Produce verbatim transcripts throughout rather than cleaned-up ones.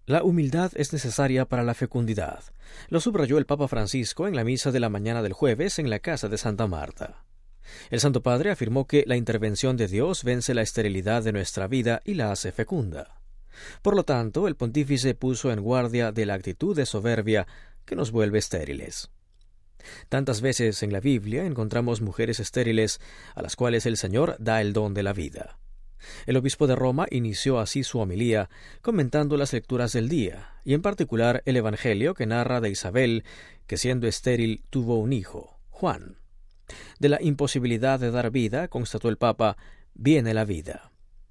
La humildad es necesaria para la fecundidad. Lo subrayó el Papa Francisco en la misa de la mañana del jueves en la casa de Santa Marta. El Santo Padre afirmó que la intervención de Dios vence la esterilidad de nuestra vida y la hace fecunda. Por lo tanto, el pontífice puso en guardia de la actitud de soberbia que nos vuelve estériles. Tantas veces en la Biblia encontramos mujeres estériles a las cuales el Señor da el don de la vida. El obispo de Roma inició así su homilía comentando las lecturas del día, y en particular el Evangelio que narra de Isabel, que siendo estéril tuvo un hijo, Juan. De la imposibilidad de dar vida, constató el Papa, viene la vida.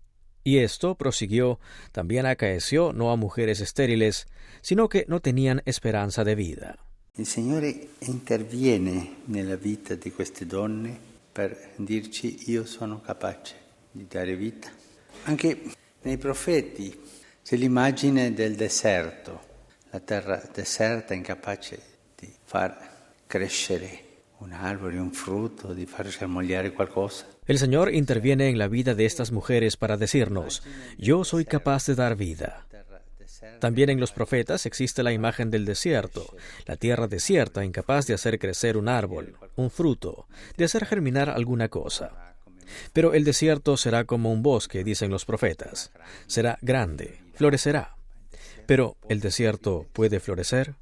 Y esto, prosiguió, también acaeció no a mujeres estériles, sino que no tenían esperanza de vida. Il Signore interviene nella vita di queste donne per dirci io sono capace di dare vita. Anche nei profeti c'è l'immagine del deserto, la terra deserta incapace di far crescere un árbol, un fruto, di far germogliare qualcosa. El Señor interviene en la vida de estas mujeres para decirnos, yo soy capaz de dar vida. También en los profetas existe la imagen del desierto, la tierra desierta incapaz de hacer crecer un árbol, un fruto, de hacer germinar alguna cosa. Pero el desierto será como un bosque, dicen los profetas. Será grande, florecerá. Pero ¿el desierto puede florecer?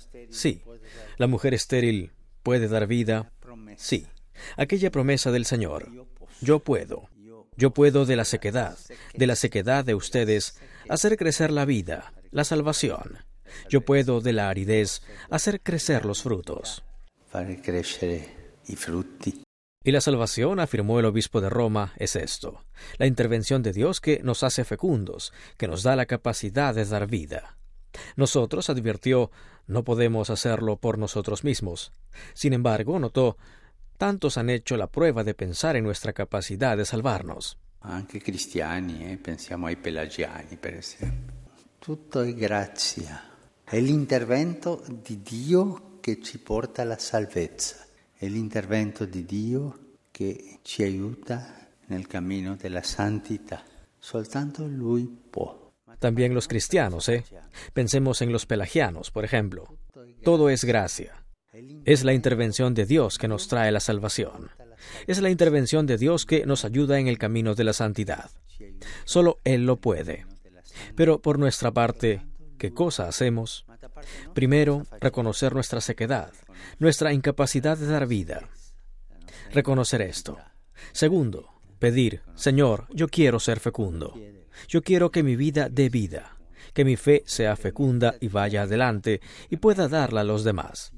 Sí. ¿La mujer estéril puede dar vida? Sí. Aquella promesa del Señor, yo puedo. Yo puedo de la sequedad, de la sequedad de ustedes, hacer crecer la vida, la salvación. Yo puedo de la aridez hacer crecer los frutos. Fare crescere i frutti. Y la salvación, afirmó el obispo de Roma, es esto, la intervención de Dios que nos hace fecundos, que nos da la capacidad de dar vida. Nosotros, advirtió, no podemos hacerlo por nosotros mismos. Sin embargo, notó, tantos han hecho la prueba de pensar en nuestra capacidad de salvarnos. Anche cristiani, eh? Pensiamo ai pelagiani, per esempio. Tutto è grazia. È l'intervento di Dio che ci porta alla salvezza. È l'intervento di Dio che ci aiuta nel cammino della santità. Soltanto Lui può. También los cristianos, ¿eh? Pensemos en los pelagianos, por ejemplo. Todo es gracia. Es la intervención de Dios que nos trae la salvación. Es la intervención de Dios que nos ayuda en el camino de la santidad. Solo Él lo puede. Pero por nuestra parte, ¿qué cosa hacemos? Primero, reconocer nuestra sequedad, nuestra incapacidad de dar vida. Reconocer esto. Segundo, pedir, Señor, yo quiero ser fecundo. Yo quiero que mi vida dé vida, que mi fe sea fecunda y vaya adelante y pueda darla a los demás.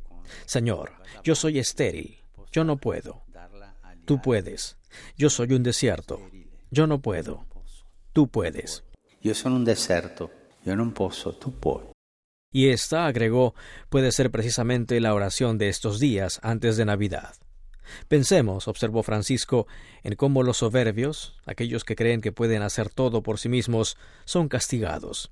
Señor, yo soy estéril, yo no puedo. Tú puedes. Yo soy un desierto, yo no puedo. Tú puedes. Yo soy un desierto, yo no puedo, tú puedes. Y esta, agregó, puede ser precisamente la oración de estos días antes de Navidad. Pensemos, observó Francisco, en cómo los soberbios, aquellos que creen que pueden hacer todo por sí mismos, son castigados.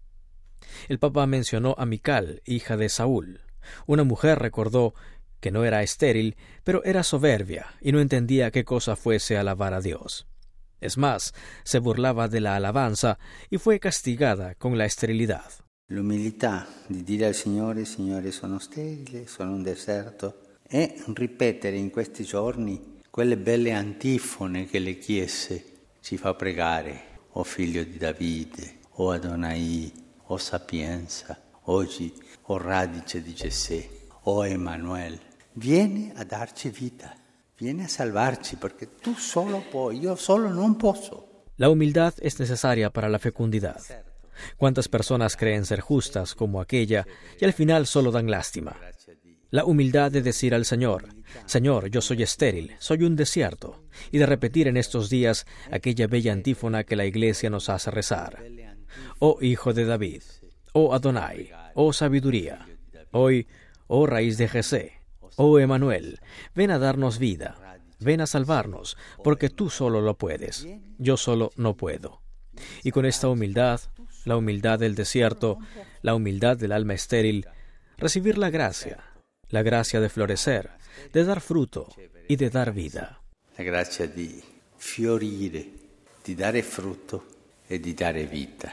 El Papa mencionó a Mical, hija de Saúl. Una mujer, recordó, que no era estéril, pero era soberbia y no entendía qué cosa fuese alabar a Dios. Es más, se burlaba de la alabanza y fue castigada con la esterilidad. L'umilità di dire al Signore, Signore sono sterile, sono un deserto, e ripetere in questi giorni quelle belle antifone che le Chiese ci fa pregare, o figlio di Davide, o Adonai, o sapienza, oggi, o radice di Gesè, o Emanuele. Vieni a darci vita, vieni a salvarci, perché tu solo puoi, io solo non posso. La humildad es necesaria para la fecundidad. ¿Cuántas personas creen ser justas como aquella y al final solo dan lástima? La humildad de decir al Señor, Señor, yo soy estéril, soy un desierto, y de repetir en estos días aquella bella antífona que la Iglesia nos hace rezar. Oh Hijo de David, oh Adonai, oh sabiduría, hoy, oh raíz de Jesé, oh Emanuel, ven a darnos vida, ven a salvarnos, porque tú solo lo puedes, yo solo no puedo. Y con esta humildad, la humildad del desierto, la humildad del alma estéril, recibir la gracia, la gracia de florecer, de dar fruto y de dar vida. La gracia di fiorire, di dare frutto e di dare vita.